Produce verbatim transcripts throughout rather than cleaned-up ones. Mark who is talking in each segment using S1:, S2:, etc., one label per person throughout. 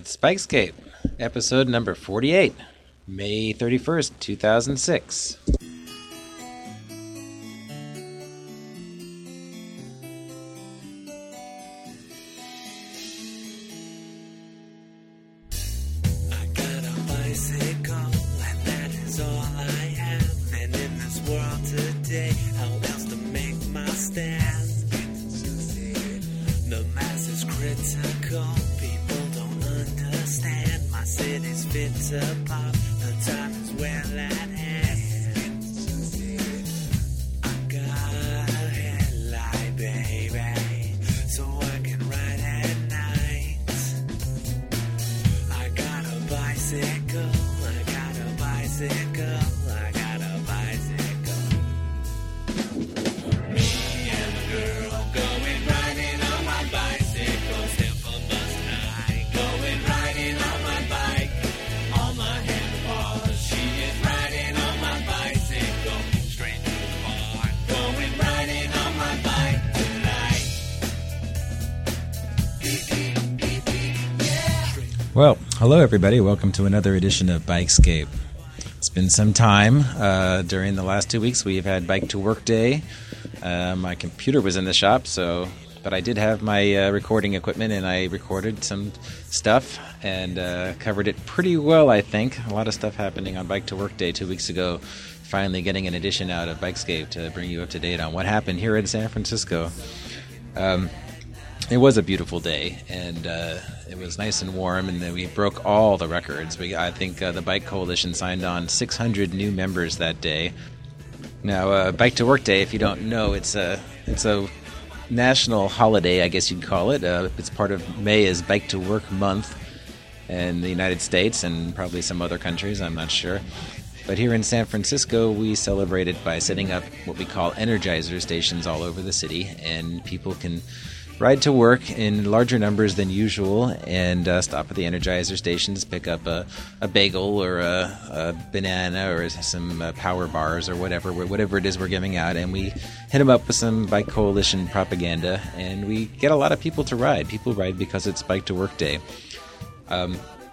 S1: It's Bikescape, episode number forty-eight, May thirty-first, two thousand six. Well, hello everybody. Welcome to another edition of Bikescape. It's been some time. Uh, during the last two weeks, we've had Bike to Work Day. Uh, my computer was in the shop, so but I did have my uh, recording equipment, and I recorded some stuff and uh, covered it pretty well, I think. A lot of stuff happening on Bike to Work Day two weeks ago. Finally getting an edition out of Bikescape to bring you up to date on what happened here in San Francisco. Um, It was a beautiful day, and uh, it was nice and warm, and then we broke all the records. We, I think uh, the Bike Coalition signed on six hundred new members that day. Now, uh, Bike to Work Day, if you don't know, it's a it's a national holiday, I guess you'd call it. Uh, it's part of May is Bike to Work Month in the United States and probably some other countries, I'm not sure. But here in San Francisco, we celebrate it by setting up what we call Energizer stations all over the city, and people can ride to work in larger numbers than usual and uh, stop at the Energizer stations, pick up a, a bagel or a, a banana or some uh, power bars or whatever whatever it is we're giving out, and we hit them up with some Bike Coalition propaganda, and we get a lot of people to ride. People ride because it's Bike to Work Day. Um,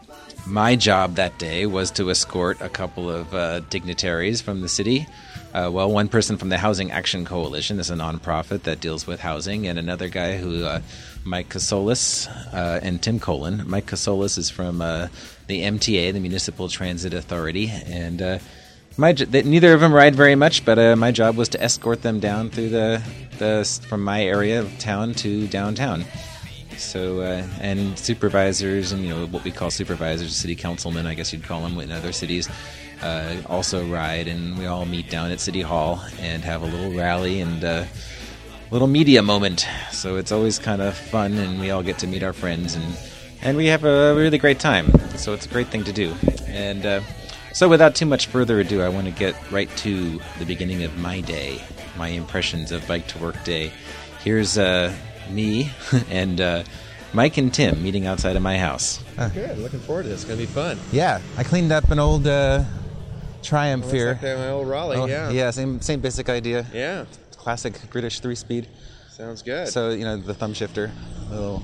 S1: my job that day was to escort a couple of uh, dignitaries from the city. Uh, well, one person from the Housing Action Coalition is a nonprofit that deals with housing, and another guy who, uh, Mike Casolis uh, and Tim Colin. Mike Casolis is from uh, the M T A, the Municipal Transit Authority, and uh, my they, neither of them ride very much, but uh, my job was to escort them down through the, the from my area of town to downtown. So, uh, and supervisors and, you know, what we call supervisors, city councilmen, I guess you'd call them in other cities, uh, also ride, and we all meet down at City Hall and have a little rally and a little media moment. So it's always kind of fun, and we all get to meet our friends, and, and we have a really great time. So it's a great thing to do. And uh, so without too much further ado, I want to get right to the beginning of my day, my impressions of Bike to Work Day. Here's uh, me and uh, Mike and Tim meeting outside of my house.
S2: Huh. Good. Looking forward to this. It's going to be fun.
S1: Yeah. I cleaned up an old uh, Triumph
S2: well,
S1: here.
S2: Like my old Raleigh,
S1: oh,
S2: yeah.
S1: Yeah, same same basic idea.
S2: Yeah.
S1: Classic British three-speed.
S2: Sounds good.
S1: So, you know, the thumb shifter. A little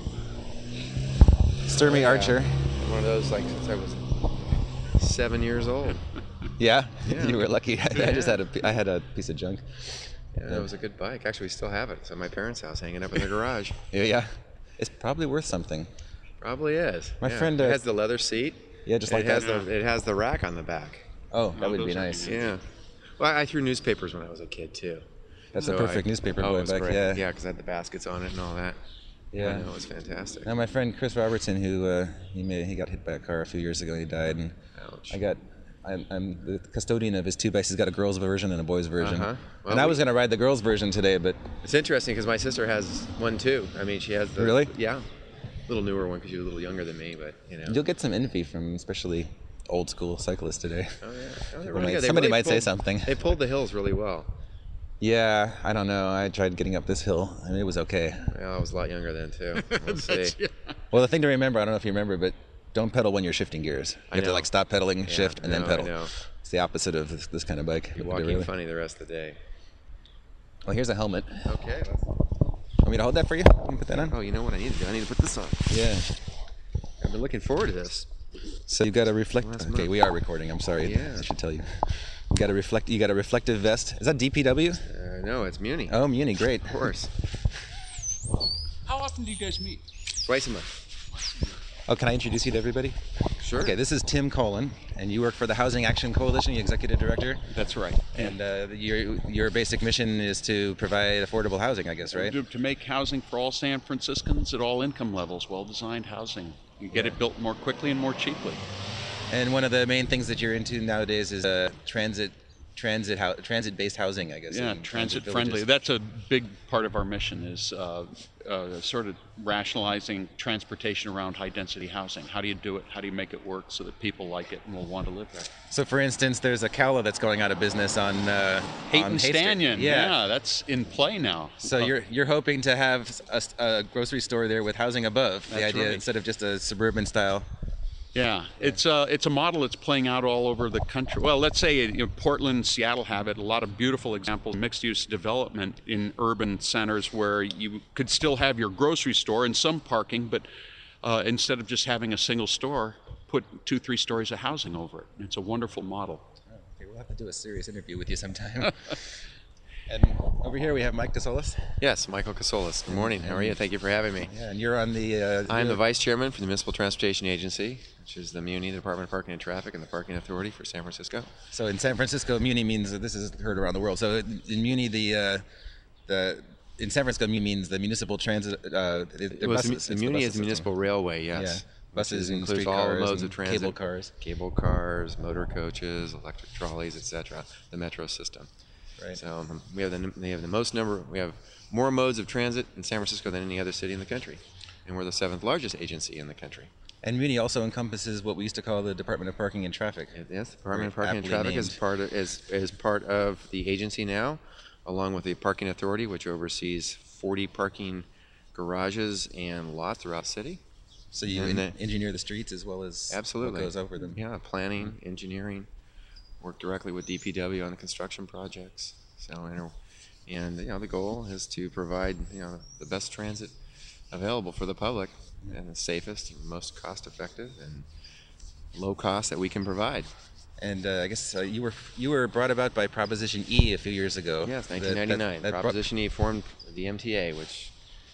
S1: Sturmy
S2: yeah.
S1: Archer.
S2: One of those, like, since I was seven years old.
S1: Yeah?
S2: Yeah.
S1: You were lucky. I,
S2: yeah.
S1: I just had a, I had a piece of junk.
S2: Yeah, that was a good bike. Actually, we still have it. It's at my parents' house, hanging up in the garage.
S1: Yeah, yeah. It's probably worth something.
S2: Probably is.
S1: My
S2: yeah.
S1: friend... Uh,
S2: it has the leather seat.
S1: Yeah, just like
S2: it has
S1: that.
S2: The, it has the rack on the back.
S1: Oh, that would be nice.
S2: Yeah. Well, I threw newspapers when I was a kid, too.
S1: That's
S2: so
S1: a perfect
S2: I,
S1: newspaper
S2: oh,
S1: going back,
S2: great.
S1: yeah.
S2: Yeah, because I had the baskets on it and all that.
S1: Yeah.
S2: It was fantastic.
S1: Now, my friend Chris Robertson, who uh, he made, he got hit by a car a few years ago, he died, and
S2: Ouch.
S1: I got... I'm, I'm the custodian of his two bikes. He's got a girl's version and a boy's version.
S2: Uh-huh. Well,
S1: and I
S2: we,
S1: was going to ride the girl's version today, but...
S2: It's interesting because my sister has one too. I mean, she has the...
S1: Really?
S2: Yeah. A little newer one because she's a little younger than me, but, you know.
S1: You'll get some envy from especially old school cyclists today.
S2: Oh, yeah. Oh,
S1: Might,
S2: really, yeah,
S1: somebody
S2: really
S1: might
S2: pulled,
S1: say something.
S2: They pulled the hills really well.
S1: Yeah, I don't know. I tried getting up this hill. I mean, it was okay.
S2: Well, I was a lot younger then, too. We'll see.
S3: Yeah.
S1: Well, the thing to remember, I don't know if you remember, but don't pedal when you're shifting gears. You
S2: I
S1: have to
S2: know.
S1: like stop pedaling,
S2: Yeah,
S1: shift, and
S2: no,
S1: then pedal.
S2: I know.
S1: It's the opposite of this, this kind of bike.
S2: You're
S1: Really.
S2: walking funny the rest of the day.
S1: Well, here's a helmet.
S2: Okay. Let's...
S1: Want me to hold that for you? Can you put that on?
S2: Oh, you know what I need to do? I need to put this on.
S1: Yeah.
S2: Got I've been looking forward to this.
S1: So you've got a reflect.
S2: Last
S1: Okay,
S2: month.
S1: we are recording. I'm sorry.
S2: Yeah.
S1: I should tell you. You got a reflect. You got a reflective vest. Is that D P W?
S2: Uh, no, it's Muni.
S1: Oh, Muni, great.
S2: Of course.
S3: How often do you guys meet?
S2: Twice a month.
S1: Oh, can I introduce you to everybody?
S2: Sure.
S1: Okay, this is Tim Cullen, and you work for the Housing Action Coalition, the executive director.
S3: That's right.
S1: And uh, your your basic mission is to provide affordable housing, I guess, right?
S3: To, to make housing for all San Franciscans at all income levels, well-designed housing. You get it built more quickly and more cheaply.
S1: And one of the main things that you're into nowadays is uh, transit, transit, ho- transit-based housing, I guess.
S3: Yeah,
S1: in
S3: transit
S1: villages.
S3: friendly. That's a big part of our mission is uh, uh, sort of rationalizing transportation around high-density housing. How do you do it? How do you make it work so that people like it and will want to live there?
S1: So, for instance, there's a Cala that's going out of business on uh,
S3: Hayton
S1: on Hay Street.
S3: Stannion.
S1: Yeah.
S3: Yeah, that's in play now.
S1: So
S3: Uh,
S1: you're you're hoping to have a, a grocery store there with housing above. The
S3: That's
S1: idea
S3: right.
S1: instead of just a suburban style.
S3: Yeah, it's a it's a model that's playing out all over the country. Well, let's say you know, Portland, Seattle have it. A lot of beautiful examples, mixed-use development in urban centers where you could still have your grocery store and some parking, but uh, instead of just having a single store, put two, three stories of housing over it. It's a wonderful model.
S1: Oh, okay, we'll have to do a serious interview with you sometime. And over here we have Mike Casolas.
S2: Yes, Michael Casolas. Good morning. How are you? Thank you for having me.
S1: Yeah, and you're on the. Uh,
S2: I'm the
S1: you're-
S2: vice chairman for the Municipal Transportation Agency, which is the Muni, the Department of Parking and Traffic, and the Parking Authority for San Francisco.
S1: So in San Francisco, Muni means this is heard around the world. So in Muni, the uh, the in San Francisco, Muni means the municipal transit. Uh, the, the
S2: It was
S1: buses,
S2: the,
S1: it's
S2: the
S1: the
S2: Muni
S1: bus
S2: is the
S1: system.
S2: municipal railway, yes.
S1: Yeah. Buses
S2: Which
S1: and
S2: includes
S1: street
S2: all
S1: cars
S2: modes
S1: and
S2: of transit.
S1: cable cars.
S2: Cable cars, motor coaches, electric trolleys, et cetera. The metro system.
S1: Right.
S2: So um, we have the they have the most number. We have more modes of transit in San Francisco than any other city in the country, and we're the seventh largest agency in the country.
S1: And Muni also encompasses what we used to call the Department of Parking and Traffic.
S2: Yes, the Department of
S1: Very
S2: Parking and
S1: aptly
S2: Traffic is
S1: named.
S2: part of, is is part of the agency now, along with the Parking Authority, which oversees forty parking garages and lots throughout the city.
S1: So you
S2: And
S1: en-
S2: the-
S1: engineer the streets as well as
S2: Absolutely.
S1: what goes over them.
S2: Yeah, planning, engineering, work directly with D P W on the construction projects. So, and, and you know, the goal is to provide you know the best transit available for the public, and the safest, and most cost-effective, and low cost that we can provide.
S1: And uh, I guess uh, you were you were brought about by Proposition E a few years ago.
S2: Yes,
S1: That-
S2: nineteen ninety-nine.
S1: that- that brought-
S2: Proposition E formed the M T A, which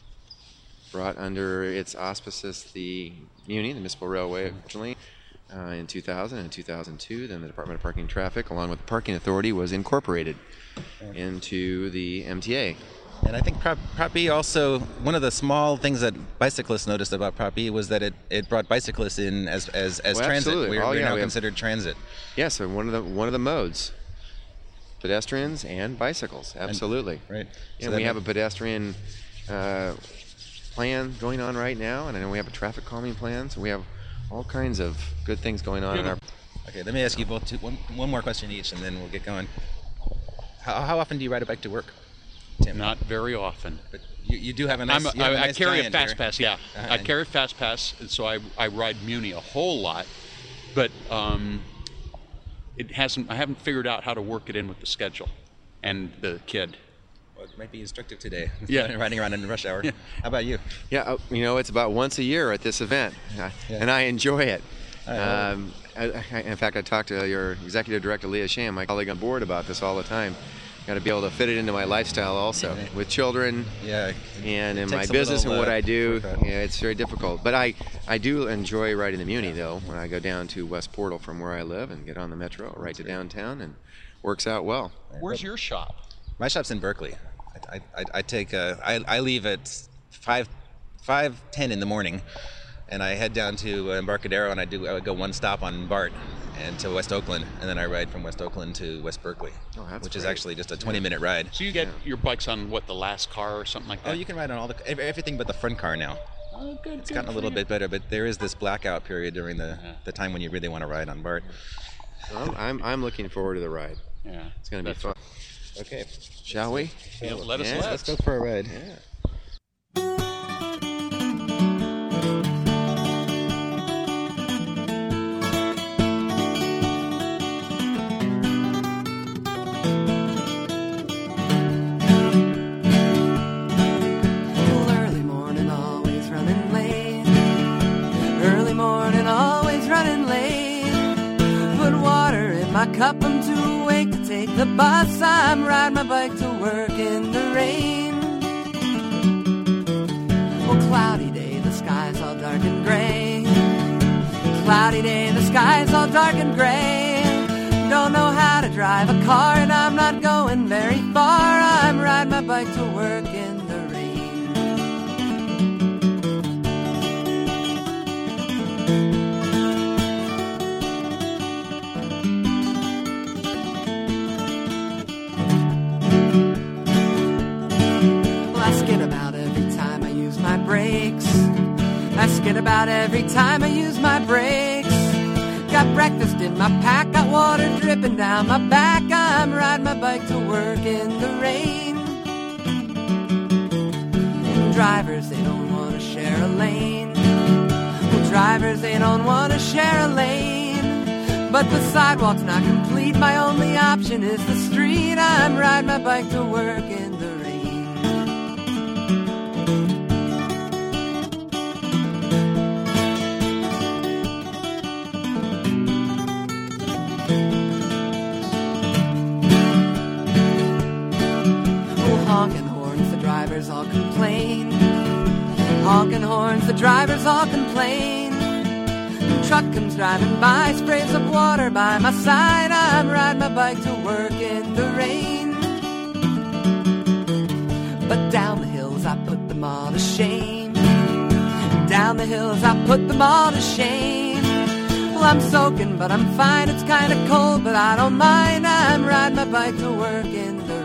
S2: brought under its auspices the Muni, the Municipal Railway, originally uh, in two thousand and two thousand two. Then the Department of Parking and Traffic, along with the Parking Authority, was incorporated into the M T A.
S1: And I think Prop, Prop E also, one of the small things that bicyclists noticed about Prop E was that it, it brought bicyclists in as as, as
S2: Well,
S1: transit.
S2: absolutely.
S1: We're,
S2: Oh,
S1: we're
S2: yeah,
S1: now
S2: we have-
S1: considered transit.
S2: Yes, so one of the one of the modes, pedestrians and bicycles. Absolutely.
S1: Right.
S2: Yeah,
S1: So that
S2: we have
S1: ma-
S2: a pedestrian uh, plan going on right now, and I know we have a traffic calming plan. So we have all kinds of good things going on in our.
S1: Okay, let me ask you both two, one, one more question each, and then we'll get going. How, how often do you ride a bike to work, Tim?
S3: Not very often.
S1: But you, you do have a nice.
S3: I'm a,
S1: you have a
S3: I, I
S1: nice
S3: carry a
S1: giant
S3: fast
S1: here.
S3: pass. Yeah,
S1: Uh,
S3: I
S1: and-
S3: carry a fast pass, and so I I ride Muni a whole lot, but um, it hasn't. I haven't figured out how to work it in with the schedule, and the kid.
S1: Well, it might be instructive today.
S3: Yeah.
S1: Riding around in rush hour.
S3: Yeah.
S1: How about you?
S2: Yeah, uh, you know, it's about once a year at this event, uh,
S1: Yeah.
S2: and I enjoy it.
S1: I know.
S2: Um, I, I, in fact, I talked to your executive director, Leah Sham, my colleague on board, about this all the time. Got to be able to fit it into my lifestyle also,
S1: Yeah.
S2: with children
S1: Yeah.
S2: and
S1: It
S2: in my
S1: takes a
S2: business
S1: little,
S2: and what
S1: uh,
S2: I do.
S1: work out.
S2: Yeah, it's very difficult. But I, I do enjoy riding the Muni, though, when I go down to West Portal from where I live and get on the metro right to downtown, and works out well.
S3: Where's your shop?
S1: My shop's in Berkeley. I, I, I take a, I, I leave at five five ten in the morning, and I head down to Embarcadero, and I do I would go one stop on BART and to West Oakland, and then I ride from West Oakland to West Berkeley,
S2: Oh, that's
S1: which is
S2: great.
S1: actually just a twenty minute ride.
S3: So you get your bikes on what, the last car or something like that?
S1: Oh, you can ride on all the ev- everything but the front car now.
S3: Oh, good.
S1: It's gotten a little bit better, but there is this blackout period during the,
S3: Uh-huh.
S1: the time when you really want to ride on BART.
S2: Well, I'm, I'm looking forward to the ride.
S3: Yeah,
S2: It's going to be
S3: That's
S2: fun.
S1: Okay.
S2: Shall we?
S3: Yeah, let us
S2: Yeah,
S3: let's.
S1: Let's go for a ride.
S2: Yeah.
S4: Early morning, always running late. Early morning. lock up, I'm too awake to take the bus. I'm riding my bike to work in the rain. Oh, cloudy day, the sky's all dark and gray. Cloudy day, the sky's all dark and gray. Don't know how to drive a car, and I'm not going very far. I'm riding my bike to work in the rain. Well, I skid about every time I use my brakes. I skid about every time I use my brakes. Got breakfast in my pack, got water dripping down my back. I'm riding my bike to work in the rain. And drivers, they don't want to share a lane. Well, drivers, they don't want to share a lane. But the sidewalk's not complete, my only option is the street. I'm riding my bike to work in the rain. Honking horns, the drivers all complain. Honking horns, the drivers all complain. The truck comes driving by, sprays up water by my side. I'm riding my bike to work in the rain. But down the hills I put them all to shame. Down the hills I put them all to shame. Well, I'm soaking, but I'm fine. It's kind of cold, but I don't mind. I'm riding my bike to work in the rain.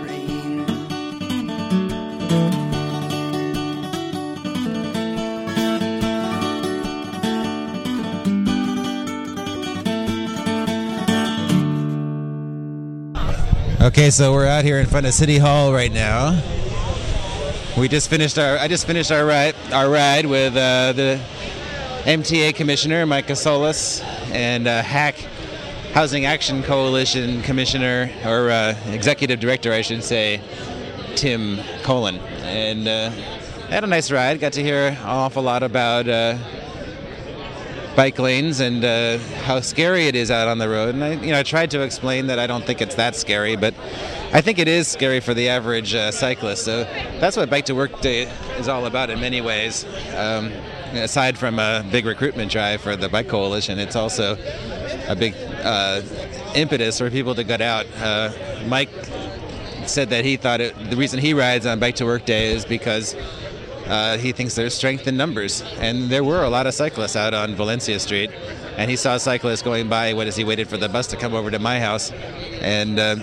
S1: Okay, so we're out here in front of City Hall right now. We just finished our. I just finished our ride. Our ride with uh, the M T A Commissioner Mike Casolas and uh, H A C Housing Action Coalition Commissioner or uh, Executive Director, I should say, Tim Colin. And uh, had a nice ride. Got to hear an awful lot about uh, bike lanes and uh, how scary it is out on the road. And I, you know, I tried to explain that I don't think it's that scary, but I think it is scary for the average uh, cyclist. So that's what Bike to Work Day is all about in many ways. Um, aside from a big recruitment drive for the Bike Coalition, it's also a big uh, impetus for people to get out. Uh, Mike said that he thought it, the reason he rides on Bike to Work Day is because Uh, he thinks there's strength in numbers, and there were a lot of cyclists out on Valencia Street, and he saw cyclists going by what as he waited for the bus to come over to my house, and uh,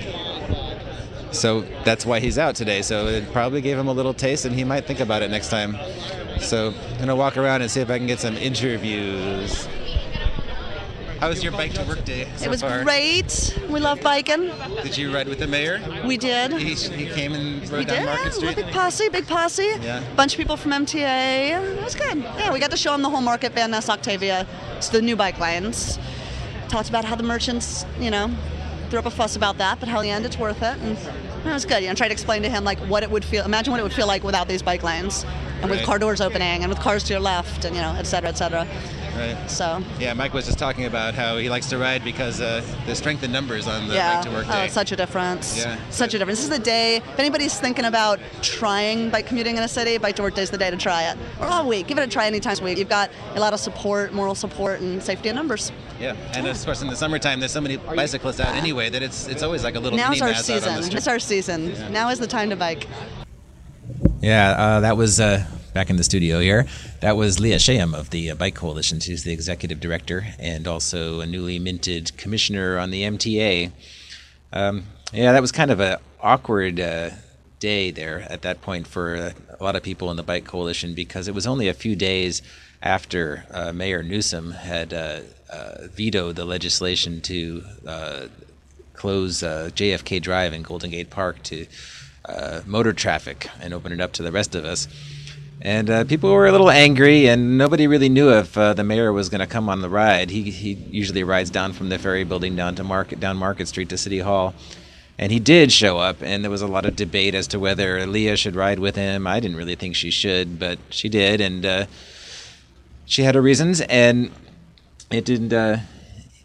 S1: so that's why he's out today. So it probably gave him a little taste, and he might think about it next time. So I'm gonna walk around and see if I can get some interviews. How was your Bike to Work Day so
S5: It was
S1: far?
S5: great. We love biking.
S1: Did you ride with the mayor?
S5: We did.
S1: He, he came and rode
S5: We
S1: down
S5: did.
S1: Market Street?
S5: Big posse, big posse.
S1: Yeah.
S5: Bunch of people from M T A. It was good. Yeah, we got to show them the whole market, Van Ness, Octavia. It's the new bike lanes. Talked about how the merchants, you know, threw up a fuss about that, but how in the end it's worth it. And it was good. You know, tried to explain to him like what it would feel. Imagine what it would feel like without these bike lanes, and with
S1: Right.
S5: car doors opening, and with cars to your left, and you know, et cetera, et cetera.
S1: Right.
S5: So.
S1: Yeah, Mike was just talking about how he likes to ride because uh, the strength in numbers on the
S5: Yeah,
S1: Bike to Work
S5: oh,
S1: Day.
S5: it's such a difference.
S1: Yeah.
S5: Such a difference. This is the day, if anybody's thinking about trying bike commuting in a city, Bike to Work Day is the day to try it. Or all week. Give it a try any time this week. You've got a lot of support, moral support, and safety in numbers.
S1: Yeah, and of course in the summertime there's so many bicyclists out anyway that it's it's always like a little
S5: Now's
S1: mini
S5: our
S1: mass out on the
S5: season.
S1: street.
S5: It's our season.
S1: Yeah.
S5: Now is the time to bike.
S1: Yeah, uh, that was uh, back in the studio here. That was Leah Shayam of the uh, Bike Coalition. She's the executive director and also a newly minted commissioner on the M T A. Um, yeah, that was kind of an awkward uh, day there at that point for uh, a lot of people in the Bike Coalition because it was only a few days after uh, Mayor Newsom had uh, uh, vetoed the legislation to uh, close uh, J F K Drive in Golden Gate Park to uh, motor traffic and open it up to the rest of us. And uh, people were a little angry, and nobody really knew if uh, the mayor was going to come on the ride. He he usually rides down from the Ferry Building down to Market down Market Street to City Hall, and he did show up. And there was a lot of debate as to whether Leah should ride with him. I didn't really think she should, but she did, and uh, she had her reasons. And it didn't. Uh,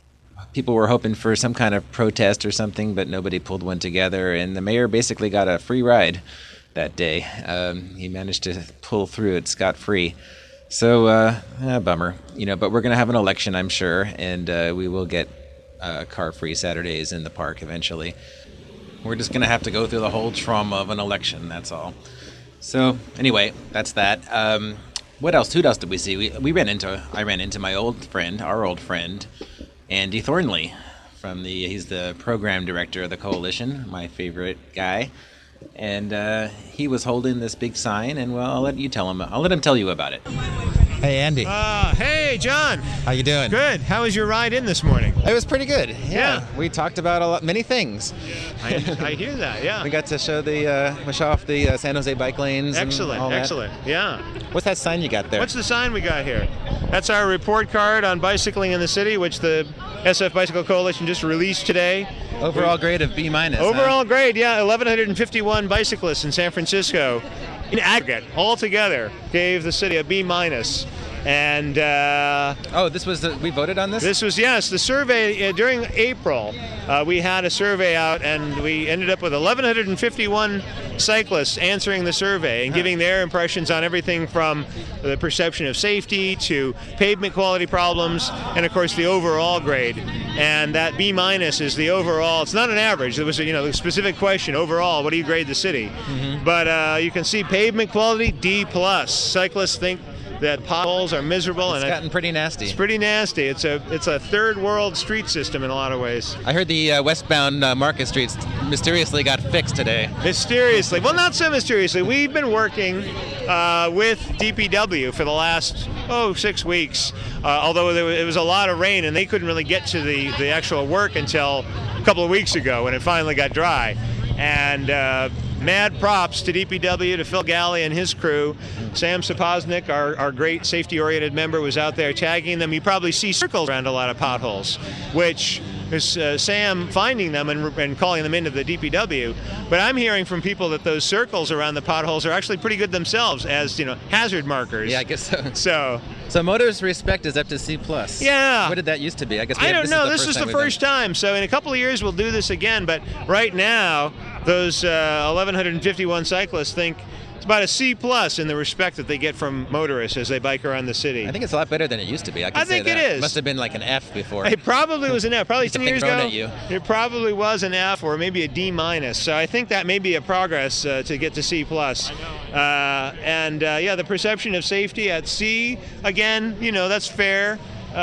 S1: people were hoping for some kind of protest or something, but nobody pulled one together, and the mayor basically got a free ride that day. Um, he managed to pull through it scot-free. So, uh, eh, bummer, you know, but we're going to have an election, I'm sure, and uh, we will get uh, car-free Saturdays in the park eventually. We're just going to have to go through the whole trauma of an election, that's all. So, anyway, that's that. Um, what else? Who else did we see? We, we ran into, I ran into my old friend, our old friend, Andy Thornley, from the, he's the program director of the coalition, my favorite guy. And uh, he was holding this big sign, and well, I'll let you tell him. I'll let him tell you about it.
S6: Hey, Andy.
S7: Uh, hey, John.
S6: How you doing?
S7: Good. How was your ride in this morning?
S6: It was pretty good. Yeah.
S7: Yeah.
S6: We talked about a lot, many things.
S7: I, I hear that. Yeah.
S6: We got to show the uh, we show off the uh, San Jose bike lanes.
S7: Excellent.
S6: And all that.
S7: Excellent. Yeah.
S6: What's that sign you got there?
S7: What's the sign we got here? That's our report card on bicycling in the city, which the S F Bicycle Coalition just released today.
S6: Overall grade of B minus.
S7: Overall
S6: huh?
S7: grade, yeah, eleven fifty-one bicyclists in San Francisco, in aggregate, all together, gave the city a B minus. And uh,
S6: oh, this was the, we voted on this.
S7: This was yes, the survey uh, during April. Uh, we had a survey out, and we ended up with eleven fifty-one cyclists answering the survey and giving their impressions on everything from the perception of safety to pavement quality problems, and of course the overall grade. And that B minus is the overall. It's not an average. It was a, you know the specific question overall. What do you grade the city? Mm-hmm. But uh, you can see pavement quality D plus. Cyclists think that potholes are miserable,
S6: it's
S7: and
S6: gotten pretty nasty.
S7: It's pretty nasty. It's a it's a third world street system in a lot of ways.
S6: I heard the uh, westbound uh, Market Streets mysteriously got fixed today.
S7: Mysteriously, well, not so mysteriously. We've been working uh, with D P W for the last oh six weeks. Uh, although there was, it was a lot of rain, and they couldn't really get to the the actual work until a couple of weeks ago when it finally got dry. And uh, mad props to D P W, to Phil Galley and his crew. Sam Sapoznik, our, our great safety-oriented member, was out there tagging them. You probably see circles around a lot of potholes, which is uh, Sam finding them and, and calling them into the D P W. But I'm hearing from people that those circles around the potholes are actually pretty good themselves as, you know, hazard markers.
S6: Yeah, I guess so.
S7: So,
S6: so Motorist Respect is up to C plus.
S7: Yeah.
S6: What did that used to be? I guess we
S7: I
S6: have,
S7: don't
S6: this
S7: know.
S6: Is
S7: this is the
S6: time
S7: first time. So in a couple of years we'll do this again. But right now, those uh, eleven fifty-one cyclists think it's about a C plus in the respect that they get from motorists as they bike around the city.
S6: I think it's a lot better than it used to be. I, can
S7: I think
S6: say that.
S7: it is.
S6: Must have been like an F before.
S7: It probably was an F. Probably ten years
S6: thrown
S7: ago,
S6: at you.
S7: It probably was an F or maybe a D minus. So I think that may be a progress uh, to get to C plus. Uh, and uh, yeah, the perception of safety at C, again, you know, that's fair.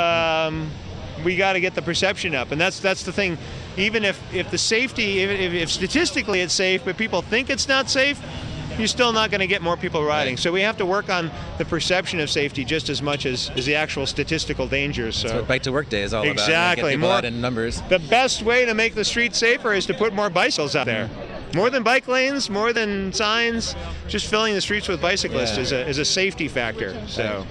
S7: Um, we got to get the perception up, and that's that's the thing. Even if, if the safety, if, if, if statistically it's safe, but people think it's not safe, you're still not going to get more people riding.
S6: Right.
S7: So we have to work on the perception of safety just as much as, as the actual statistical dangers. So
S6: That's what Bike to Work Day is all
S7: exactly.
S6: about. Get people
S7: more
S6: out in numbers.
S7: The best way to make the street safer is to put more bicycles out there. More than bike lanes, more than signs, just filling the streets with bicyclists
S6: Yeah.
S7: is a is a safety factor. So.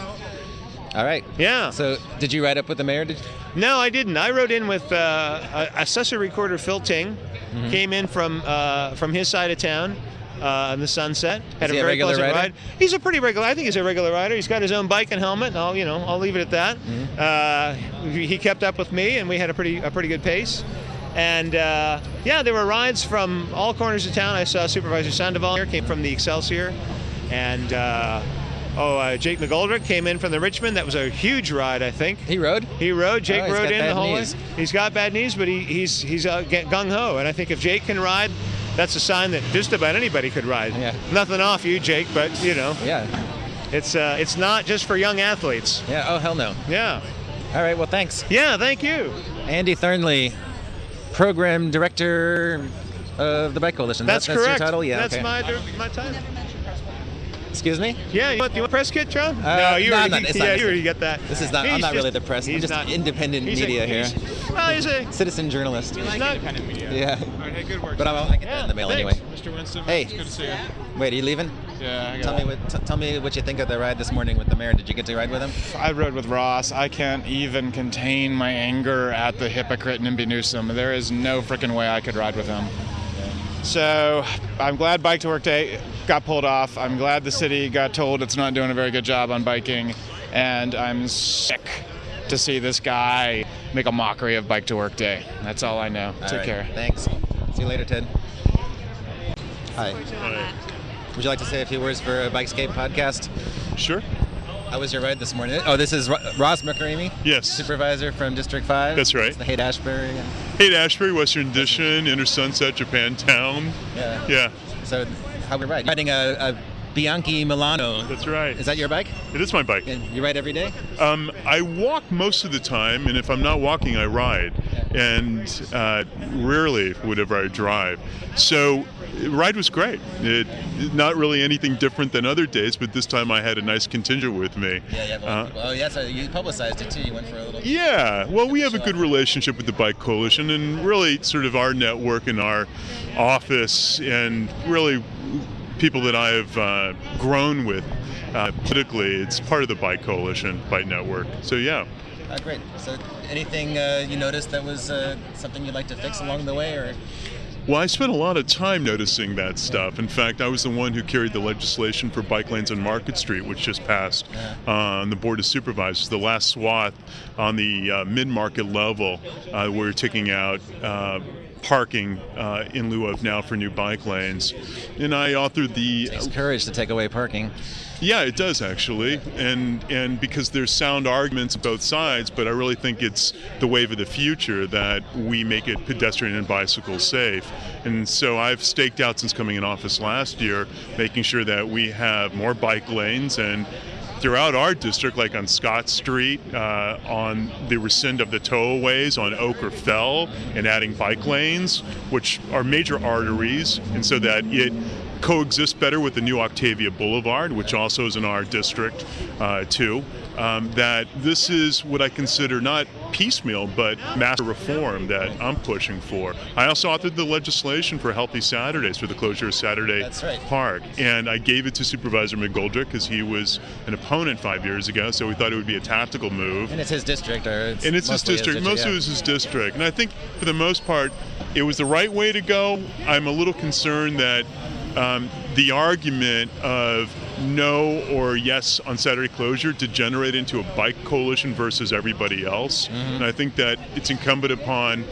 S6: All right.
S7: Yeah.
S6: So, did you ride up with the mayor? Did you?
S7: No, I didn't. I rode in with uh, Assessor Recorder Phil Ting.
S6: Mm-hmm.
S7: Came in from uh, from his side of town uh, on the Sunset. Had
S6: Is
S7: a
S6: he a
S7: very
S6: regular
S7: pleasant
S6: rider?
S7: ride. He's a pretty regular. I think he's a regular rider. He's got his own bike and helmet. And I'll you know I'll leave it at that.
S6: Mm-hmm.
S7: Uh, he he kept up with me, and we had a pretty a pretty good pace. And uh, yeah, there were rides from all corners of town. I saw Supervisor Sandoval here, came from the Excelsior, and. Uh, Oh, uh, Jake McGoldrick came in from the Richmond. That was a huge ride, I think.
S6: He rode?
S7: He rode. Jake
S6: Oh, he's
S7: rode
S6: got
S7: in
S6: bad
S7: the whole way.
S6: knees.
S7: He's got bad knees, but he, he's he's uh, gung ho. And I think if Jake can ride, that's a sign that just about anybody could ride.
S6: Yeah.
S7: Nothing off you, Jake, but you know,
S6: Yeah.
S7: it's uh, it's not just for young athletes.
S6: Yeah. Oh, hell no.
S7: Yeah.
S6: All right. Well, thanks.
S7: Yeah. Thank you.
S6: Andy Thornley, Program Director of the Bike Coalition.
S7: That's,
S6: That-
S7: correct.
S6: That's your title? Yeah.
S7: That's
S6: okay.
S7: my my title.
S6: Excuse me?
S7: Yeah. You want, you want press kit, John?
S6: Uh,
S7: no, you
S6: no,
S7: already,
S6: I'm not- it's
S7: yeah,
S6: not-
S7: you already got that.
S6: This is not. I'm
S7: He's
S6: not
S7: just-
S6: really the press. I'm
S7: he's
S6: just
S7: not-
S6: independent
S7: he's a-
S6: media here.
S7: he's- Well, he's a
S6: Citizen journalist.
S7: he's not.
S6: Yeah.
S8: All right, hey, good work.
S6: But I'll, I get that in the mail
S7: thanks.
S6: anyway.
S8: Mister Winston,
S6: Hey.
S8: it's good to see you.
S6: Wait, are you leaving?
S8: Yeah, I got
S6: Tell me what. T- tell me what you think of the ride this morning with the mayor. Did you get to ride with him?
S8: I rode with Ross. I can't even contain my anger at the hypocrite Nimby Newsom. There is no freaking way I could ride with him. So I'm glad Bike to Work Day got pulled off. I'm glad the city got told it's not doing a very good job on biking. And I'm sick to see this guy make a mockery of Bike to Work Day. That's all I know.
S6: All
S8: Take
S6: right.
S8: care.
S6: Thanks. See you later, Ted. Hi.
S9: Hi.
S6: Would you like to say a few words for a Bikescape podcast?
S9: Sure.
S6: How was your ride this morning? Oh, this is Ro- Ross McCreamy?
S9: Yes.
S6: Supervisor from District five?
S9: That's right.
S6: It's the Haight-Ashbury?
S9: Haight-Ashbury, Western Addition, Inner Sunset, Japantown.
S6: Yeah.
S9: Yeah.
S6: So, how we ride? You're riding a, a Bianchi Milano.
S9: That's right.
S6: Is that your bike?
S9: It is my bike.
S6: And you ride every day?
S9: Um, I walk most of the time, and if I'm not walking, I ride. And uh, rarely whenever I drive. So, the ride was great. It, not really anything different than other days, but this time I had a nice contingent with me.
S6: Yeah, yeah. Well,
S9: Uh,
S6: oh, yeah, so you publicized it too. You went for a little.
S9: Yeah, well, we have a good relationship with the Bike Coalition, and really sort of our network and our office, and really people that I have uh, grown with uh, politically. It's part of the Bike Coalition, Bike Network. So, yeah.
S6: Oh, great. So, anything uh, you noticed that was uh, something you'd like to fix along the way, or?
S9: Well, I spent a lot of time noticing that stuff. In fact, I was the one who carried the legislation for bike lanes on Market Street, which just passed uh, on the Board of Supervisors. The last swath on the uh, mid-market level, uh, we're taking out uh, parking uh, in lieu of now for new bike lanes. And I authored the...
S6: It takes courage to take away parking.
S9: Yeah, it does actually, and and because there's sound arguments on both sides, but I really think it's the wave of the future that we make it pedestrian and bicycle safe. And so I've staked out since coming in office last year, making sure that we have more bike lanes and throughout our district, like on Scott Street, uh, on the rescind of the towaways on Oak or Fell, and adding bike lanes, which are major arteries, and so that it coexist better with the new Octavia Boulevard, which also is in our district uh, too. Um, that this is what I consider not piecemeal, but massive reform that I'm pushing for. I also authored the legislation for Healthy Saturdays, for the closure of Saturday
S6: That's right.
S9: Park. And I gave it to Supervisor McGoldrick because he was an opponent five years ago, so we thought it would be a tactical move.
S6: And it's his district, or it's
S9: And it's his
S6: mostly
S9: district. Most
S6: yeah.
S9: of it is his district. And I think for the most part, it was the right way to go. I'm a little concerned that um, the argument of no or yes on Saturday closure degenerate into a bike coalition versus everybody else. Mm-hmm. And I think that it's incumbent upon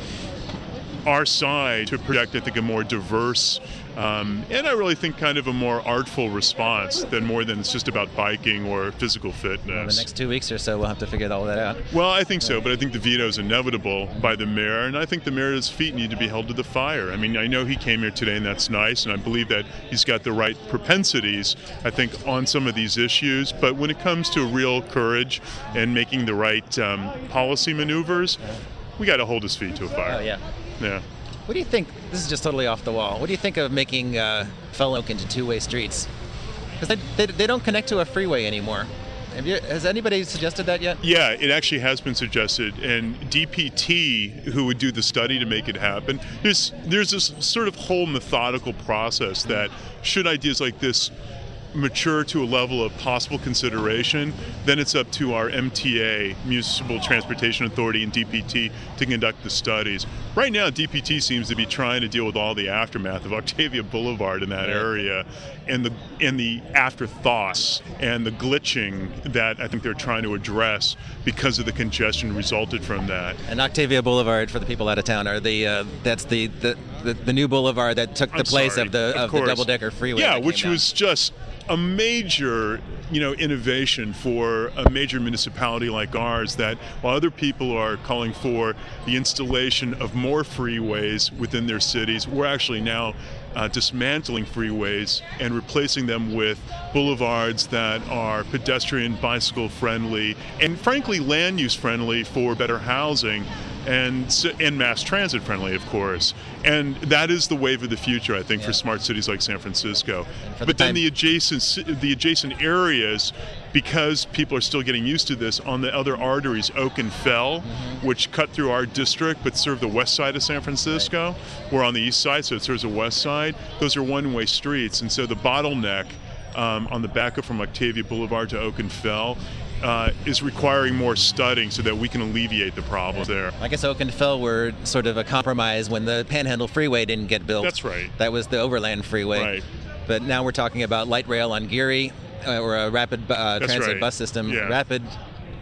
S9: our side to project, I think, a more diverse um, and I really think kind of a more artful response than more than it's just about biking or physical fitness.
S6: Well, the next two weeks or so, we'll have to figure all that out.
S9: Well, I think so, but I think the veto is inevitable by the mayor, and I think the mayor's feet need to be held to the fire. I mean, I know he came here today, and that's nice, and I believe that he's got the right propensities, I think, on some of these issues, but when it comes to real courage and making the right um, policy maneuvers, we got to hold his feet to a fire.
S6: Oh, yeah.
S9: Yeah.
S6: What do you think, this is just totally off the wall, what do you think of making uh, Fell Oak into two-way streets? Because they, they, they don't connect to a freeway anymore. Have you, has anybody suggested that yet?
S9: Yeah, it actually has been suggested, and D P T, who would do the study to make it happen, there's, there's this sort of whole methodical process that should ideas like this mature to a level of possible consideration, then it's up to our M T A, Municipal Transportation Authority, and D P T to conduct the studies. Right now, D P T seems to be trying to deal with all the aftermath of Octavia Boulevard in that
S6: right.
S9: area, and the and the afterthoughts and the glitching that I think they're trying to address because of the congestion resulted from that.
S6: And Octavia Boulevard, for the people out of town, are the uh, that's the, the, the, the new boulevard that took the
S9: I'm
S6: place
S9: sorry,
S6: of the
S9: of
S6: of, the
S9: course.
S6: double-decker freeway.
S9: Yeah,
S6: that
S9: which
S6: came
S9: was
S6: down.
S9: just a major, you know, innovation for a major municipality like ours, that while other people are calling for the installation of more freeways within their cities, we're actually now uh, dismantling freeways and replacing them with boulevards that are pedestrian, bicycle friendly, and frankly land use friendly for better housing. And, and mass transit friendly, of course. And that is the wave of the future, I think, yeah. for smart cities like San Francisco.
S6: The
S9: but
S6: time-
S9: then the adjacent the adjacent areas, because people are still getting used to this, on the other arteries, Oak and Fell, mm-hmm. which cut through our district but serve the west side of San Francisco. Right. We're on the east side, so it serves the west side. Those are one-way streets. And so the bottleneck um, on the back up from Octavia Boulevard to Oak and Fell Uh, is requiring more studying so that we can alleviate the problems there.
S6: I guess Oak and Fell were sort of a compromise when the Panhandle Freeway didn't get built.
S9: That's right.
S6: That was the Overland Freeway.
S9: Right.
S6: But now we're talking about light rail on Geary, uh, or a rapid uh, transit
S9: right.
S6: bus system.
S9: Yeah.
S6: Rapid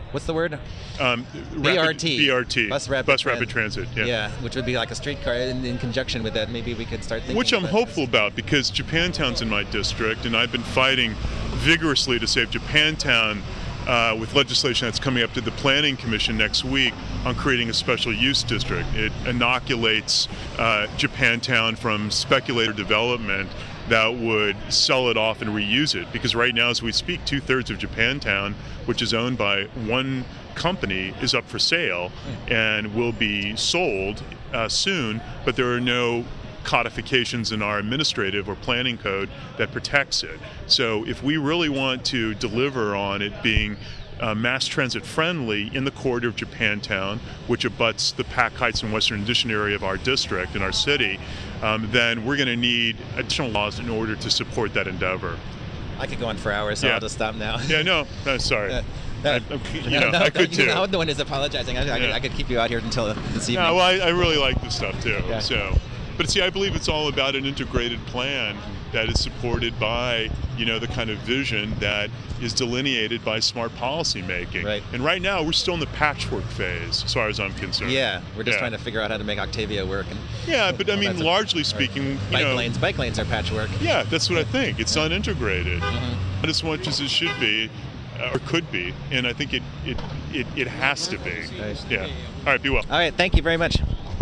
S6: what's the word?
S9: Um,
S6: B R T.
S9: B R T.
S6: Bus rapid,
S9: Bus
S6: Tran-
S9: rapid transit. Yeah.
S6: Yeah, which would be like a streetcar. In, in conjunction with that, maybe we could start thinking.
S9: Which I'm
S6: but-
S9: hopeful about, because Japantown's in my district, and I've been fighting vigorously to save Japantown uh, with legislation that's coming up to the Planning Commission next week on creating a special use district. It inoculates uh, Japantown from speculator development that would sell it off and reuse it. Because right now, as we speak, two-thirds of Japantown, which is owned by one company, is up for sale and will be sold uh, soon, but there are no codifications in our administrative or planning code that protects it. So if we really want to deliver on it being uh, mass transit friendly in the corridor of Japantown, which abuts the Pack Heights and Western Addition area of our district and our city, um, then we're going to need additional laws in order to support that endeavor.
S6: I could go on for hours, so
S9: Yeah.
S6: I'll just stop now.
S9: Yeah, no, no sorry.
S6: Uh,
S9: I,
S6: uh,
S9: I'm- you know,
S6: no,
S9: I could
S6: you
S9: too.
S6: know, I'm the one who's apologizing. I, I, could,
S9: Yeah.
S6: I could keep you out here until this evening.
S9: No, well, I, I really like this stuff too.
S6: Yeah.
S9: So, but see, I believe it's all about an integrated plan that is supported by, you know, the kind of vision that is delineated by smart policy making.
S6: Right.
S9: And right now, we're still in the patchwork phase, as far as I'm concerned.
S6: Yeah, we're just
S9: Yeah.
S6: trying to figure out how to make Octavia work. And
S9: Yeah, but I
S6: well,
S9: mean,
S6: that's a-
S9: largely
S6: or
S9: speaking, you
S6: bike
S9: know,
S6: lanes. Bike lanes are patchwork.
S9: yeah, that's what I think. It's unintegrated,
S6: Mm-hmm.
S9: not as much as it should be, uh, or could be, and I think it it, it, it has to be.
S6: Right.
S9: Yeah. All right, be well.
S6: All right, thank you very much.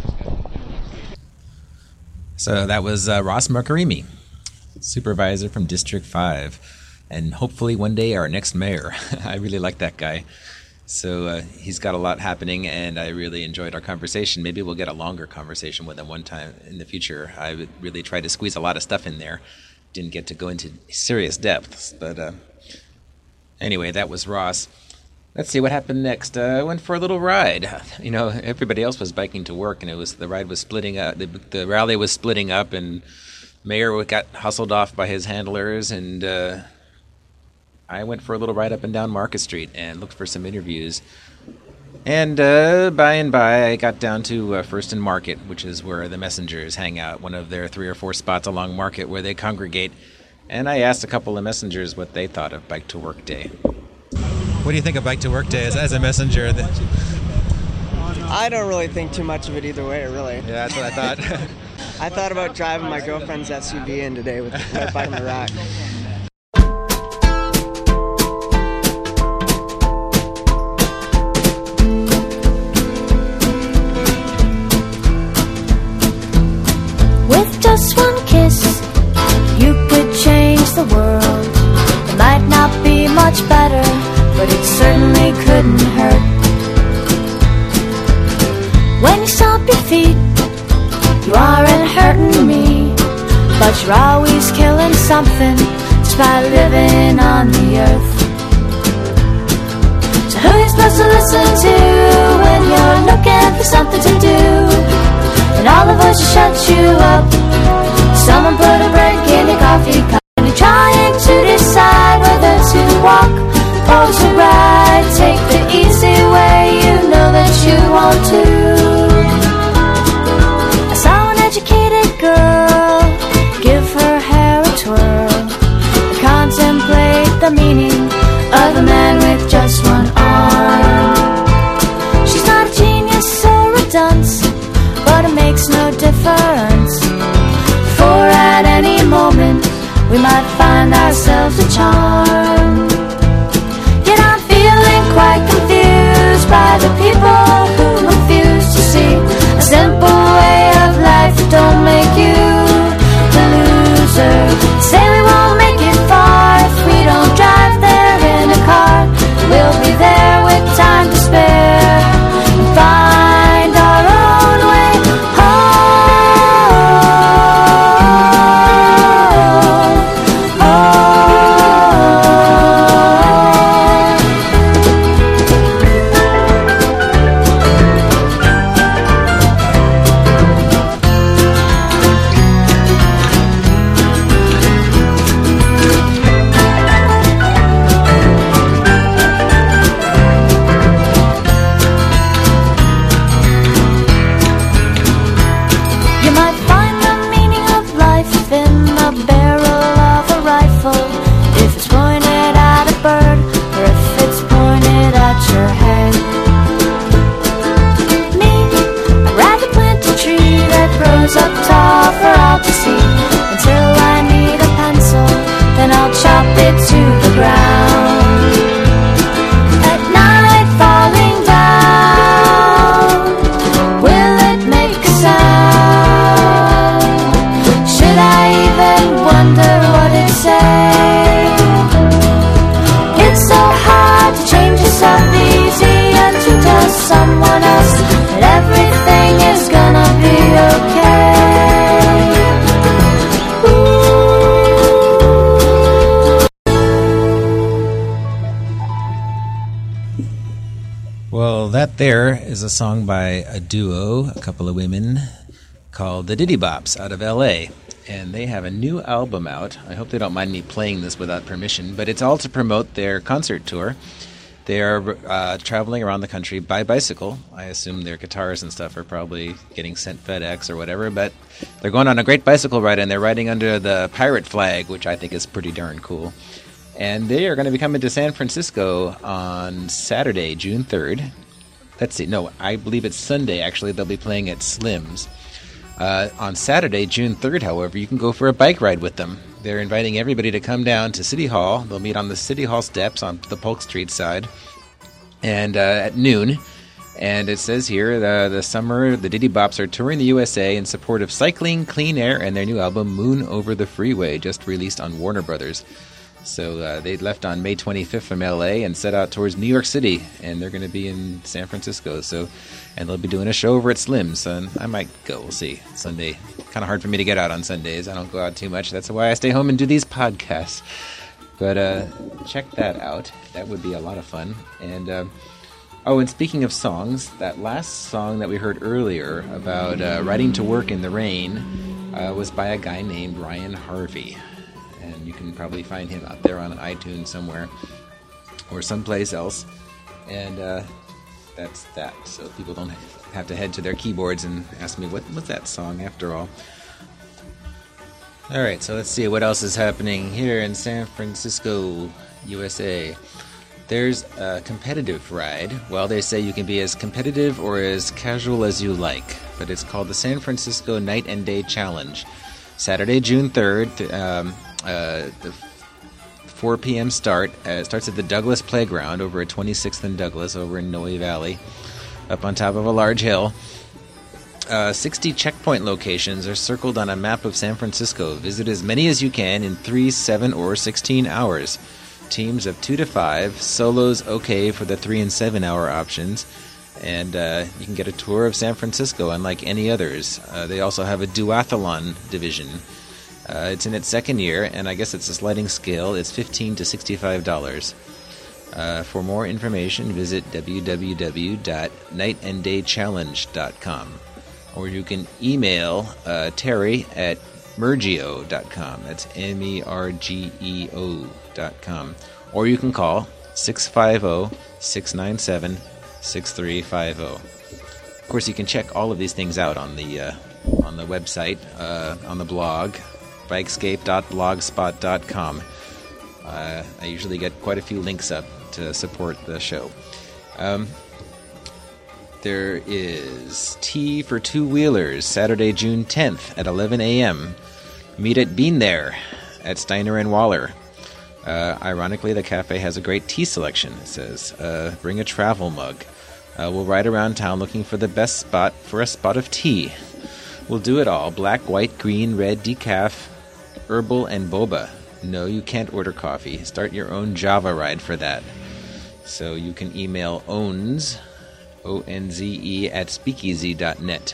S1: So that was uh, Ross Markarimi, supervisor from District five, and hopefully one day our next mayor. I really like that guy. So uh, he's got a lot happening, and I really enjoyed our conversation. Maybe we'll get a longer conversation with him one time in the future. I would really try to squeeze a lot of stuff in there. Didn't get to go into serious depths, but uh, anyway, that was Ross. Let's see what happened next. Uh, I went for a little ride. You know, everybody else was biking to work, and it was the ride was splitting up. The, the rally was splitting up, and Mayor got hustled off by his handlers, and uh, I went for a little ride up and down Market Street and looked for some interviews. And uh, by and by, I got down to uh, First and Market, which is where the messengers hang out, one of their three or four spots along Market where they congregate. And I asked a couple of messengers what they thought of Bike to Work Day.
S6: What do you think of Bike to Work Day as, as a messenger?
S10: I don't really think too much of it either way, really.
S6: Yeah, that's what I thought.
S10: I thought about driving my girlfriend's S U V in today with my bike on the rack.
S11: With just one kiss, you could change the world. It might not be much better, but it certainly couldn't hurt. When you stomp your feet, you aren't hurting me, but you're always killing something just by living on the earth. So who are you supposed to listen to when you're looking for something to do? And all of us shut you up. Someone put a break in your coffee cup, and you're trying to decide whether to walk or to ride. Take the easy way, you know that you want to. I saw an educated girl give her hair a twirl and contemplate the meaning of a man with just one arm. She's not a genius or a dunce, but it makes no difference, for at any moment we might find ourselves a charm. Yet I'm feeling quite confused by the people who refuse to see a simple way of life don't make you the loser. Say we won't make it far if we don't drive there in a car. We'll be there with time to spare and find our own way home. Oh, oh.
S1: Well, that there is a song by a duo, a couple of women, called the Diddy Bops out of L A, and they have a new album out. I hope they don't mind me playing this without permission, but it's all to promote their concert tour. They are uh, traveling around the country by bicycle. I assume their guitars and stuff are probably getting sent FedEx or whatever, but they're going on a great bicycle ride, and they're riding under the pirate flag, which I think is pretty darn cool. And they are going to be coming to San Francisco on Saturday, June third. Let's see. No, I believe it's Sunday, actually. They'll be playing at Slim's. Uh, on Saturday, June third, however, you can go for a bike ride with them. They're inviting everybody to come down to City Hall. They'll meet on the City Hall steps on the Polk Street side and uh, at noon. And it says here, the, the summer, the Diddy Bops are touring the U S A in support of cycling, clean air, and their new album, Moon Over the Freeway, just released on Warner Brothers. So uh, they left on May twenty-fifth from L A and set out towards New York City, and they're going to be in San Francisco. So, and they'll be doing a show over at Slim's, and I might go. We'll see. Sunday, kind of hard for me to get out on Sundays. I don't go out too much. That's why I stay home and do these podcasts. But uh, check that out. That would be a lot of fun. And uh, oh, and speaking of songs, that last song that we heard earlier about uh, riding to work in the rain uh, was by a guy named Ryan Harvey. And you can probably find him out there on iTunes somewhere or someplace else. And uh, that's that. So people don't have to head to their keyboards and ask me, what was that song after all? All right, so let's see what else is happening here in San Francisco, U S A. There's a competitive ride. Well, they say you can be as competitive or as casual as you like, but it's called the San Francisco Night and Day Challenge. Saturday, June third, um, uh, the four p.m. start. Uh, it starts at the Douglas Playground over at twenty-sixth and Douglas over in Noe Valley, up on top of a large hill. Uh, sixty checkpoint locations are circled on a map of San Francisco. Visit as many as you can in three, seven, or sixteen hours. Teams of two to five. Solos okay for the three and seven hour options. And uh, you can get a tour of San Francisco unlike any others. Uh, they also have a duathlon division. Uh, it's in its second year, and I guess it's a sliding scale. It's fifteen to sixty-five dollars. Uh, for more information, visit w w w dot night and day challenge dot com. Or you can email uh, Terry at mergeo dot com. That's M E R G E O dot com. Or you can call six five zero, six nine seven, six three five zero. Of course, you can check all of these things out on the uh, on the website, uh, on the blog, bikescape dot blogspot dot com. Uh, I usually get quite a few links up to support the show. Um, there is Tea for Two-Wheelers, Saturday, June tenth at eleven a.m. Meet at Bean There at Steiner and Waller. Uh, ironically, the cafe has a great tea selection. It says, uh, bring a travel mug. Uh, we'll ride around town looking for the best spot for a spot of tea. We'll do it all. Black, white, green, red, decaf, herbal, and boba. No, you can't order coffee. Start your own Java ride for that. So you can email owns, O N Z E, at speakeasy dot net.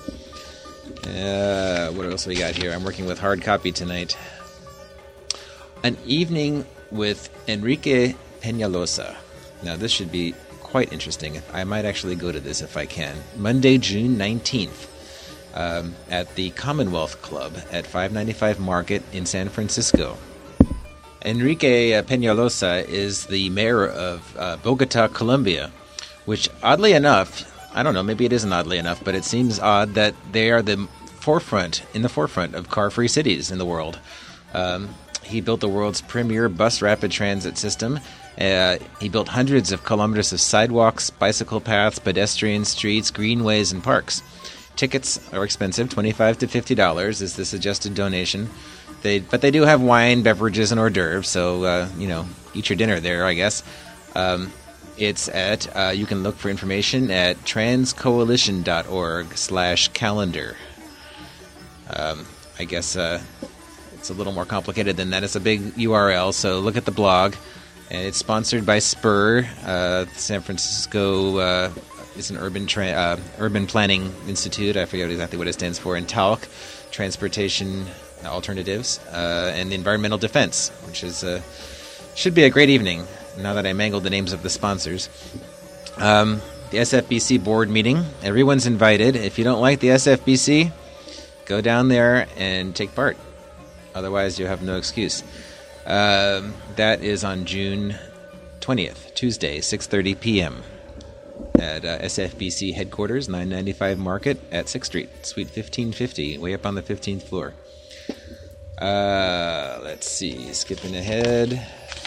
S1: Uh, what else we got here? I'm working with hard copy tonight. An evening with Enrique Peñalosa. Now, this should be quite interesting. I might actually go to this if I can. Monday, June nineteenth, um, at the Commonwealth Club at five ninety-five Market in San Francisco. Enrique Peñalosa is the mayor of uh, Bogota, Colombia, which, oddly enough, I don't know, maybe it isn't oddly enough, but it seems odd that they are the forefront, in the forefront of car-free cities in the world. Um, he built the world's premier bus rapid transit system. Uh, he built hundreds of kilometers of sidewalks, bicycle paths, pedestrian streets, greenways, and parks. Tickets are expensive, twenty-five to fifty dollars is the suggested donation. They, but they do have wine, beverages, and hors d'oeuvres, so, uh, you know, eat your dinner there, I guess. Um, it's at, uh, you can look for information at transcoalition.org slash calendar. Um, I guess uh, it's a little more complicated than that. It's a big U R L, so look at the blog. And it's sponsored by Spur. Uh, San Francisco uh, is an urban tra- uh, urban planning institute. I forget exactly what it stands for. And Talc, Transportation Alternatives, uh, and Environmental Defense, which is uh, should be a great evening, now that I mangled the names of the sponsors. Um, the S F B C board meeting. Everyone's invited. If you don't like the S F B C, go down there and take part. Otherwise, you have no excuse. Um, that is on June twentieth, Tuesday, six thirty p.m. at uh, S F B C headquarters, nine ninety-five Market at sixth Street, Suite fifteen fifty, way up on the fifteenth floor. Uh, let's see, skipping ahead.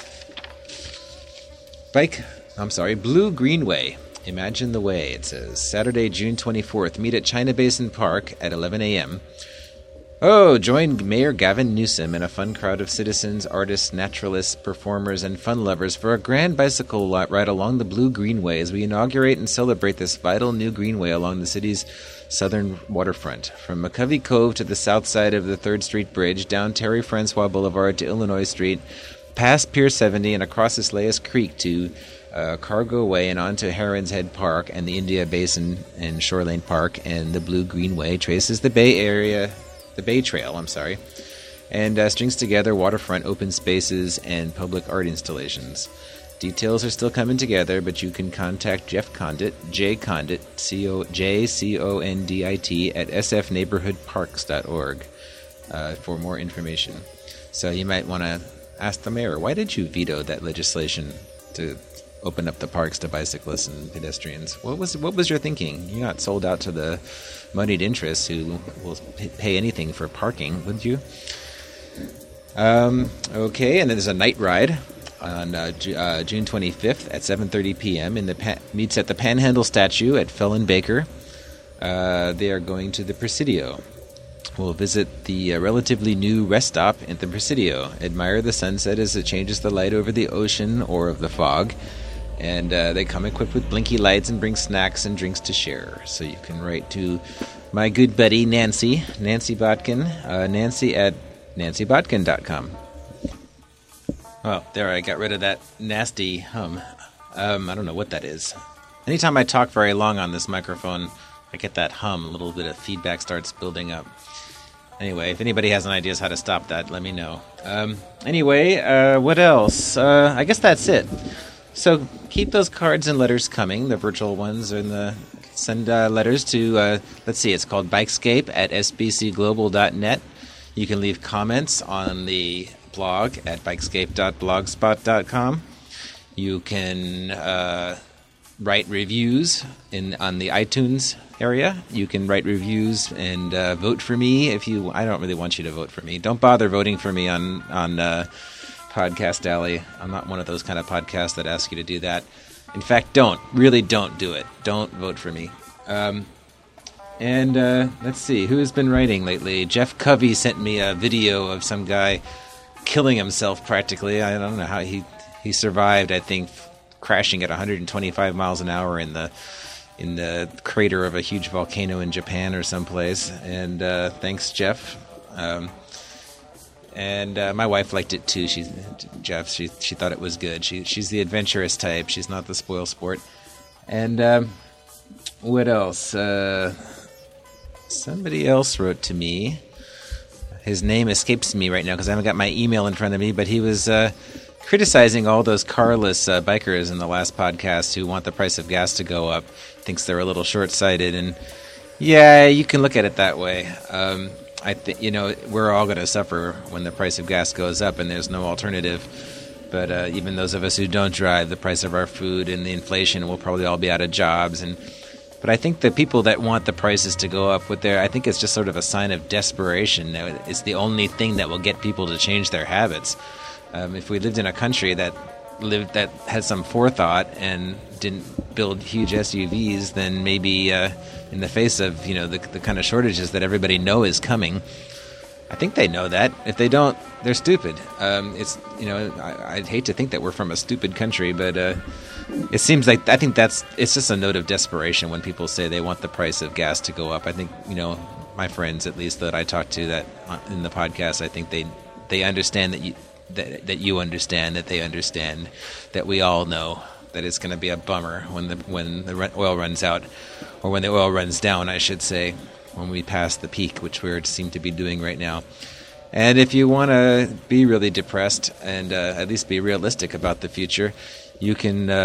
S1: Bike, I'm sorry, Blue Greenway. Imagine the Way. It says Saturday, June twenty-fourth. Meet at China Basin Park at eleven a.m. Oh, join Mayor Gavin Newsom and a fun crowd of citizens, artists, naturalists, performers, and fun lovers for a grand bicycle ride along the Blue Greenway as we inaugurate and celebrate this vital new greenway along the city's southern waterfront. From McCovey Cove to the south side of the third Street Bridge, down Terry Francois Boulevard to Illinois Street, past Pier seventy and across Islayas Creek to uh, Cargo Way and onto Heron's Head Park and the India Basin and Shoreline Park, and the Blue Greenway traces the Bay Area... the Bay Trail, I'm sorry, and uh, strings together waterfront open spaces and public art installations. Details are still coming together, but you can contact Jeff Condit, J Condit, C O J C O N D I T, at s f neighborhood parks dot org uh, for more information. So you might want to ask the mayor, why did you veto that legislation to open up the parks to bicyclists and pedestrians? What was what was your thinking? You're not sold out to the moneyed interests who will pay anything for parking, would you? Um, okay, and then there's a night ride on uh, Ju- uh, June twenty-fifth at seven thirty p.m. in the pa- meets at the Panhandle statue at Felon Baker. Uh, they are going to the Presidio. We'll visit the uh, relatively new rest stop at the Presidio, admire the sunset as it changes the light over the ocean or of the fog, and uh, they come equipped with blinky lights and bring snacks and drinks to share. So you can write to my good buddy Nancy, Nancy Botkin, uh, Nancy at nancy botkin dot com. Well, there, I got rid of that nasty hum. Um, I don't know what that is. Anytime I talk very long on this microphone, I get that hum. A little bit of feedback starts building up. Anyway, if anybody has any ideas how to stop that, let me know. Um, anyway, uh, what else? Uh, I guess that's it. So keep those cards and letters coming, the virtual ones, and the send uh, letters to, uh, let's see, it's called Bikescape at s b c global dot net. You can leave comments on the blog at bikescape dot blogspot dot com. You can uh, write reviews in on the iTunes area. You can write reviews and uh, vote for me if you... I don't really want you to vote for me. Don't bother voting for me on, on uh, Podcast Alley. I'm not one of those kind of podcasts that ask you to do that. In fact, don't. Really don't do it. Don't vote for me. Um, and uh, let's see. Who has been writing lately? Jeff Covey sent me a video of some guy killing himself practically. I don't know how he, he survived, I think, crashing at one hundred twenty-five miles an hour in the in the crater of a huge volcano in Japan or someplace. And uh, thanks, Jeff. Um, and uh, my wife liked it too. She, Jeff, she she thought it was good. She she's the adventurous type. She's not the spoil sport. And um, what else? Uh, somebody else wrote to me. His name escapes me right now because I haven't got my email in front of me. But he was uh, criticizing all those carless uh, bikers in the last podcast who want the price of gas to go up. Thinks they're a little short-sighted, and yeah, you can look at it that way. Um, I think you know we're all going to suffer when the price of gas goes up, and there's no alternative. But uh, even those of us who don't drive, the price of our food and the inflation, we'll probably all be out of jobs. And but I think the people that want the prices to go up, with their, I think it's just sort of a sign of desperation. It's the only thing that will get people to change their habits. Um, if we lived in a country that lived that had some forethought and didn't build huge S U Vs, then maybe uh, in the face of you know the, the kind of shortages that everybody know is coming, I think they know that. If they don't, they're stupid. Um, it's you know I, I'd hate to think that we're from a stupid country, but uh, it seems like I think that's it's just a note of desperation when people say they want the price of gas to go up. I think you know my friends, at least that I talk to that in the podcast, I think they they understand that you. That, that you understand, that they understand, that we all know that it's going to be a bummer when the when the oil runs out, or when the oil runs down, I should say, when we pass the peak, which we seem to be doing right now. And if you want to be really depressed and uh, at least be realistic about the future, you can uh,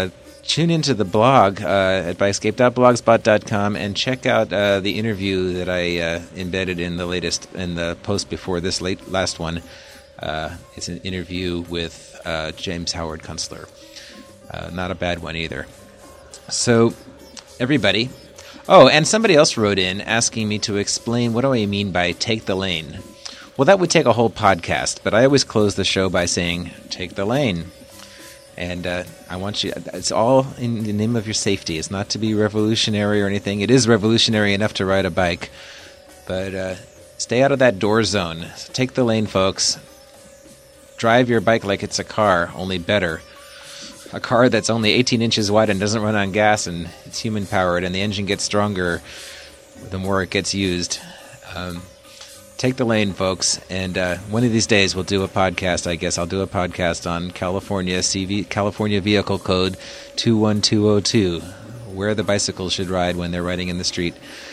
S1: tune into the blog uh, at bikescape dot blogspot dot com and check out uh, the interview that I uh, embedded in the latest in the post before this late last one. Uh, it's an interview with uh, James Howard Kunstler. Uh, not a bad one either. So, everybody. Oh, and somebody else wrote in asking me to explain what do I mean by take the lane. Well, that would take a whole podcast, but I always close the show by saying, take the lane. And uh, I want you, it's all in the name of your safety. It's not to be revolutionary or anything. It is revolutionary enough to ride a bike. But uh, stay out of that door zone. So take the lane, folks. Drive your bike like it's a car, only better. A car that's only eighteen inches wide and doesn't run on gas, and it's human-powered, and the engine gets stronger the more it gets used. Um, take the lane, folks, and uh, one of these days we'll do a podcast, I guess. I'll do a podcast on California C V, California Vehicle Code two one two oh two, where the bicycles should ride when they're riding in the street.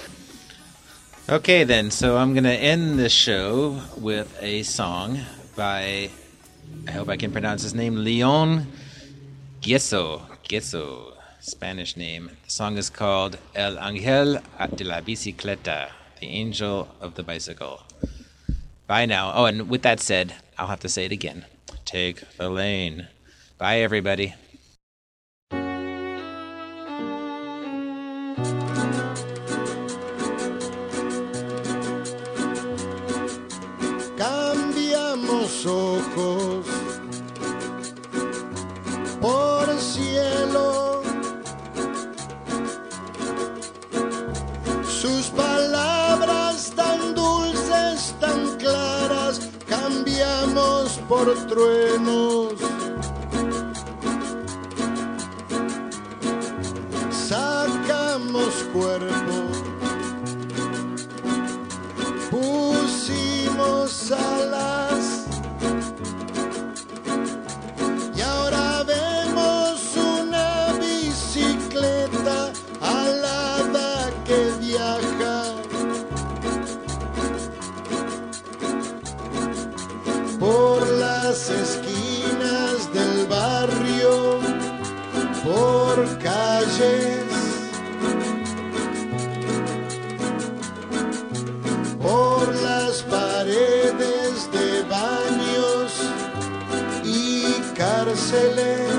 S1: Okay, then, so I'm going to end this show with a song by, I hope I can pronounce his name, Leon Gieso, Gieso, Spanish name. The song is called El Ángel de la Bicicleta, the angel of the bicycle. Bye now. Oh, and with that said, I'll have to say it again. Take the lane. Bye, everybody.
S12: Cambiamos ojos por el cielo, sus palabras tan dulces, tan claras, cambiamos por truenos. Sacamos cuerpo, pusimos alas, y ahora vemos una bicicleta alada que viaja por las esquinas del barrio, por calles, por las paredes de baños y cárceles.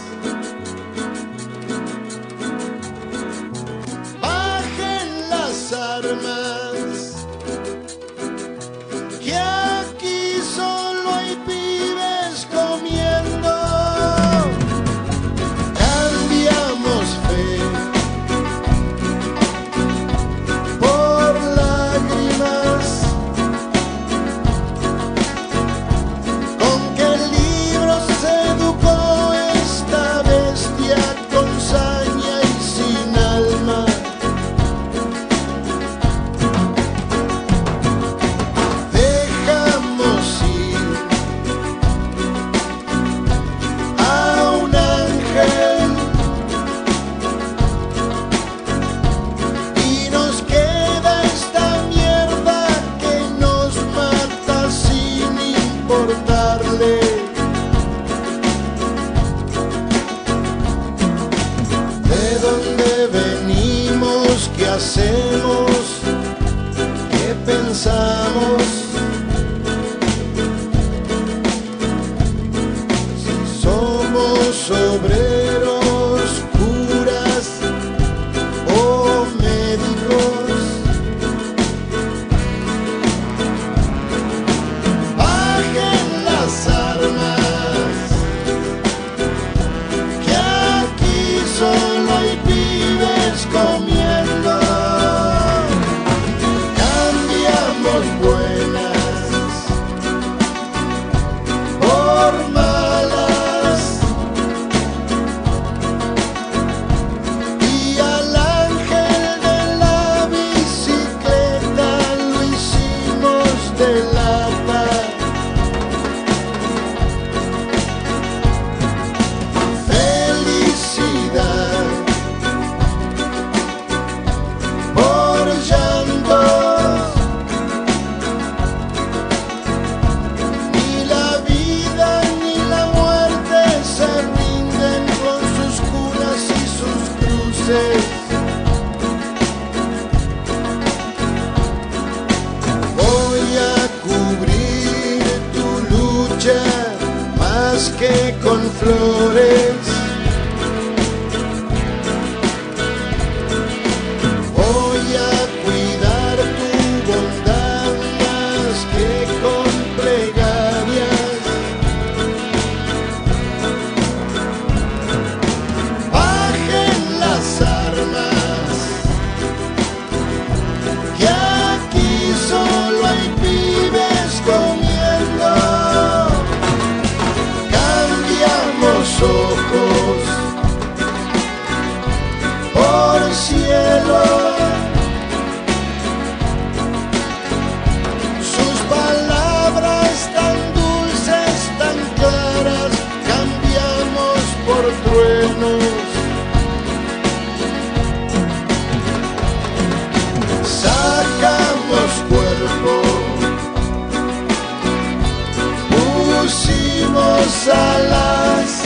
S12: Bajen las armas, que aquí solo hay pibes comiendo. Cambiamos fe por lágrimas. ¿Con qué libros se educó esta bestia con saña y sin alma? Dejamos ir a un ángel y nos queda esta mierda que nos mata sin importarle. ¿De dónde venimos? ¿Qué hacemos? ¿Qué pensamos? Si somos obreros, curas o médicos. Bajen las armas, que aquí solo hay pibes comiendo. luces. Voy a cubrir tu lucha más que con flores. Voy a cuidar tu bondad más que con plegarias. Bajen las armas, que aquí solo hay pibes comiendo. Cambiamos ojos por cielo. Sus palabras tan dulces, tan claras, cambiamos por truenos. Sacamos cuerpo, pusimos alas,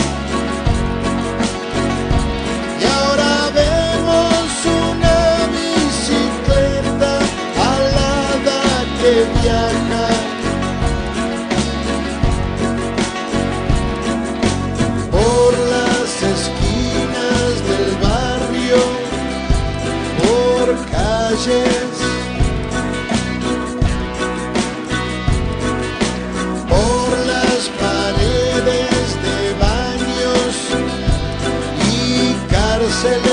S12: y ahora vemos una bicicleta alada que viaja. Por las esquinas del barrio, por calles, por las paredes de baños y cárceles.